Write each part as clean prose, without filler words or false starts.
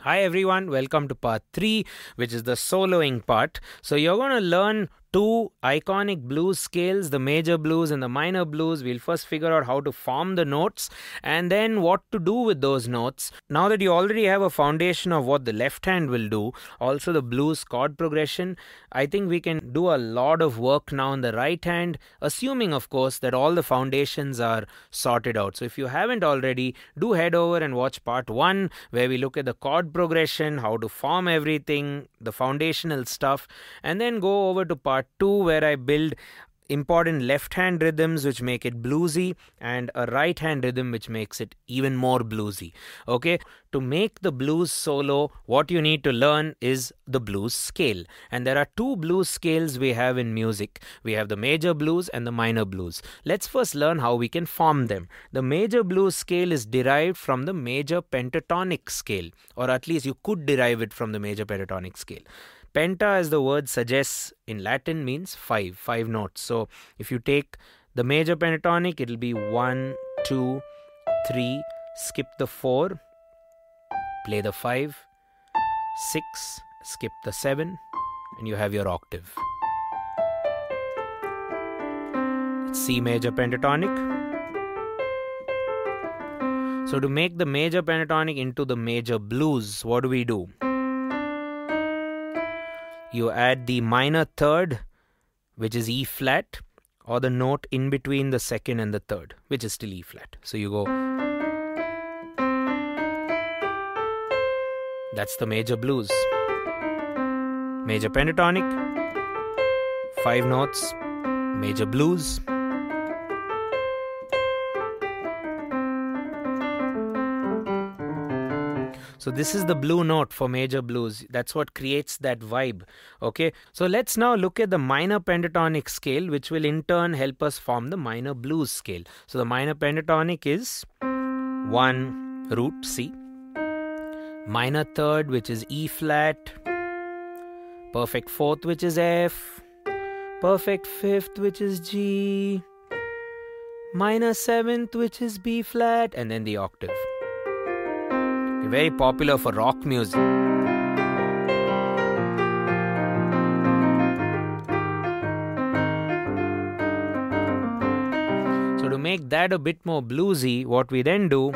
Hi everyone, welcome to part 3, which is the soloing part. So you're going to learn two iconic blues scales, the major blues and the minor blues. We'll first figure out how to form the notes and then what to do with those notes. Now that you already have a foundation of what the left hand will do, also the blues chord progression, I think we can do a lot of work now on the right hand, assuming of course that all the foundations are sorted out. So if you haven't already, do head over and watch part 1 where we look at the chord progression, how to form everything, the foundational stuff, and then go over to part 2 where I build important left hand rhythms which make it bluesy and a right hand rhythm which makes it even more bluesy. Okay, to make the blues solo, what you need to learn is the blues scale, and there are two blues scales we have in music. We have the major blues and the minor blues. Let's first learn how we can form them. The major blues scale is derived from the major pentatonic scale, or at least you could derive it from the major pentatonic scale. Penta, as the word suggests in Latin, means five notes. So if you take the major pentatonic, it will be 1, 2, 3, skip the 4, play the 5, 6, skip the 7, and you have your octave. It's C major pentatonic. So to make the major pentatonic into the major blues, what do? You add the minor third, which is E flat, or the note in between the second and the third, which is still E flat. So you go. That's the major blues. Major pentatonic, 5 notes, major blues. So this is the blue note for major blues. That's what creates that vibe. Okay, so let's now look at the minor pentatonic scale, which will in turn help us form the minor blues scale. So the minor pentatonic is 1 root C, minor third, which is E flat, perfect fourth, which is F, perfect fifth, which is G, minor seventh, which is B flat, and then the octave. Very popular for rock music. So to make that a bit more bluesy, what we then do,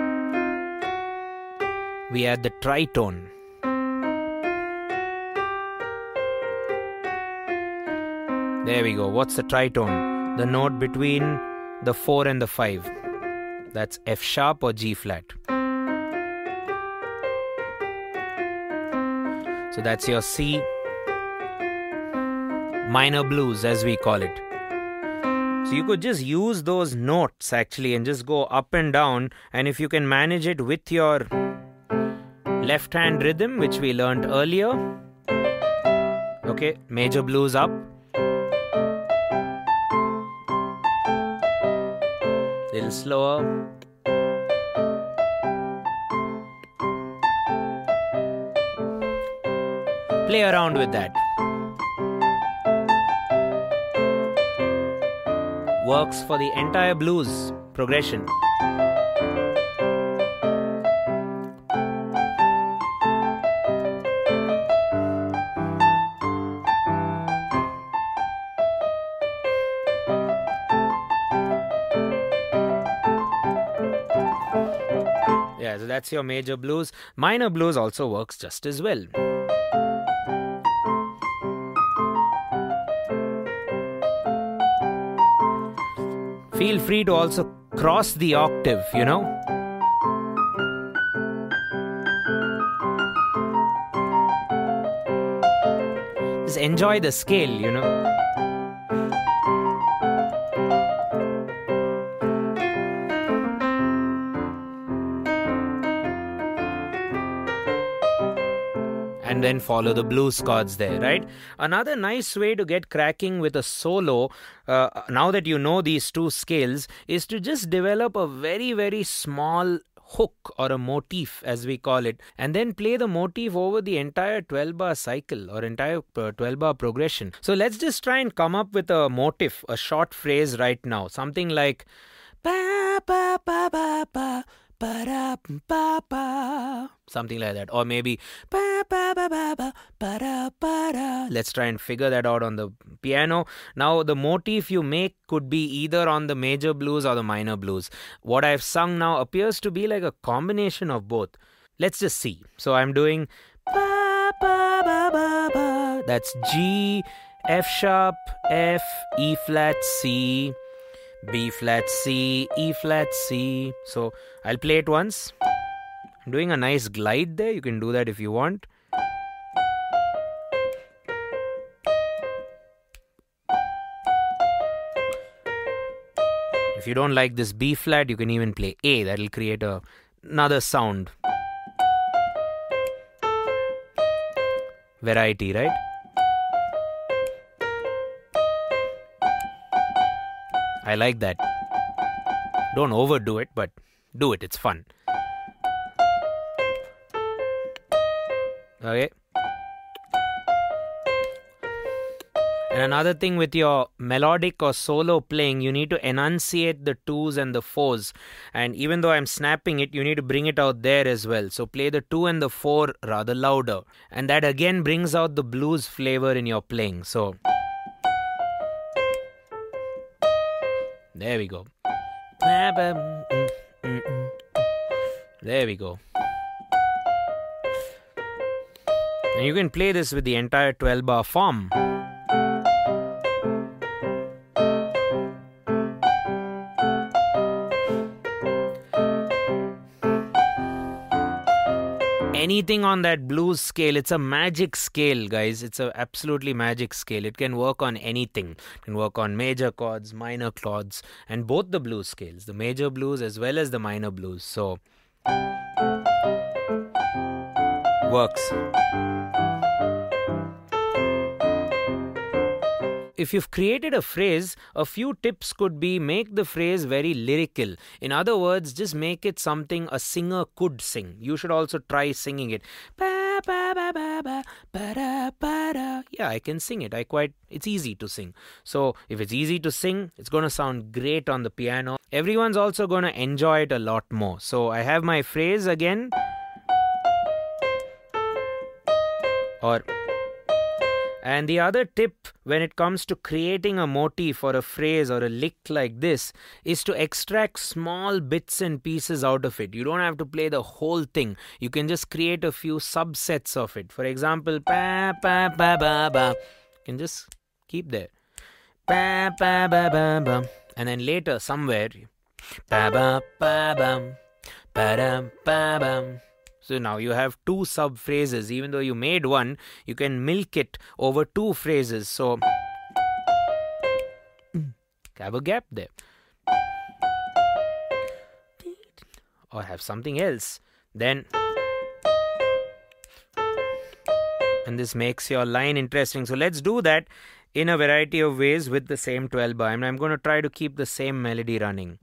we add the tritone. There we go. What's the tritone? The note between the 4 and the 5. That's F sharp or G flat. So that's your C minor blues, as we call it. So you could just use those notes actually and just go up and down, and if you can manage it with your left hand rhythm, which we learned earlier. Okay, major blues up, little slower. Play around with that. Works for the entire blues progression. Yeah, so that's your major blues. Minor blues also works just as well. Feel free to also cross the octave, Just enjoy the scale, And then follow the blues chords there, right? Another nice way to get cracking with a solo, now that you know these two scales, is to just develop a very, very small hook or a motif, as we call it, and then play the motif over the entire 12-bar cycle or entire 12-bar progression. So let's just try and come up with a motif, a short phrase right now, something like ba ba ba ba ba ba-da, ba-ba. Something like that. Or maybe ba-ba-ba-ba-ba, ba-da, ba-da. Let's try and figure that out on the piano. Now, the motif you make could be either on the major blues or the minor blues. What I've sung now appears to be like a combination of both. Let's just see. So I'm doing ba-ba-ba-ba-ba. That's G, F sharp, F, E flat, C, B flat, C, E flat, C. So I'll play it once. I'm doing a nice glide there. You can do that if you want. If you don't like this B flat, you can even play A. That'll create another sound. Variety, right? I like that. Don't overdo it, but do it. It's fun. Okay. And another thing with your melodic or solo playing, you need to enunciate the 2s and the 4s. And even though I'm snapping it, you need to bring it out there as well. So play the 2 and the 4 rather louder. And that again brings out the blues flavor in your playing. So there we go. There we go. And you can play this with the entire 12-bar form. Anything on that blues scale, it's a magic scale, guys. It's a absolutely magic scale. It can work on anything. It can work on major chords, minor chords, and both the blues scales, the major blues as well as the minor blues. So, works. If you've created a phrase, a few tips could be make the phrase very lyrical. In other words, just make it something a singer could sing. You should also try singing it. Ba, ba, ba, ba, ba, ba, da, ba, da. Yeah, I can sing it. It's easy to sing. So if it's easy to sing, it's going to sound great on the piano. Everyone's also going to enjoy it a lot more. So I have my phrase again. And the other tip when it comes to creating a motif or a phrase or a lick like this is to extract small bits and pieces out of it. You don't have to play the whole thing. You can just create a few subsets of it. For example, ba ba ba ba ba. You can just keep there. Ba ba ba ba ba. And then later somewhere ba ba ba bam ba da ba bam. So now you have 2 sub-phrases. Even though you made one, you can milk it over 2 phrases. So have a gap there. Or have something else. Then, and this makes your line interesting. So let's do that in a variety of ways with the same 12 bar. And I'm going to try to keep the same melody running.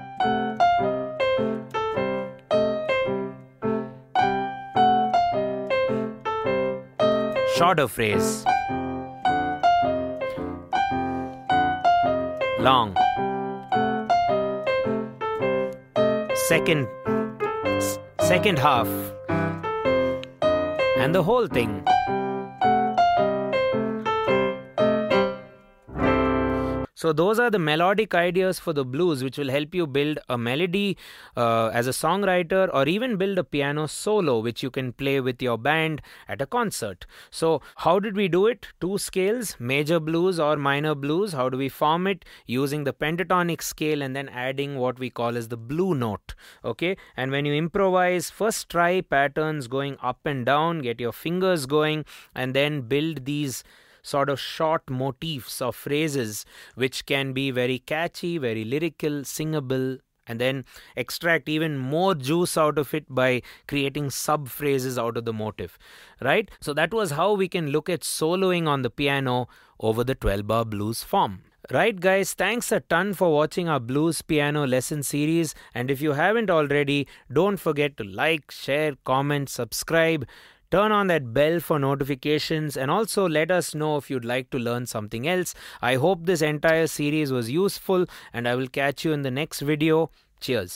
Shorter phrase. Long. Second half. And the whole thing. So those are the melodic ideas for the blues which will help you build a melody as a songwriter, or even build a piano solo which you can play with your band at a concert. So how did we do it? 2 scales, major blues or minor blues. How do we form it? Using the pentatonic scale and then adding what we call as the blue note. Okay, and when you improvise, first try patterns going up and down, get your fingers going, and then build these sort of short motifs of phrases which can be very catchy, very lyrical, singable, and then extract even more juice out of it by creating sub-phrases out of the motif, right? So that was how we can look at soloing on the piano over the 12-bar blues form. Right guys, thanks a ton for watching our blues piano lesson series, and if you haven't already, don't forget to like, share, comment, subscribe. Turn on that bell for notifications, and also let us know if you'd like to learn something else. I hope this entire series was useful, and I will catch you in the next video. Cheers.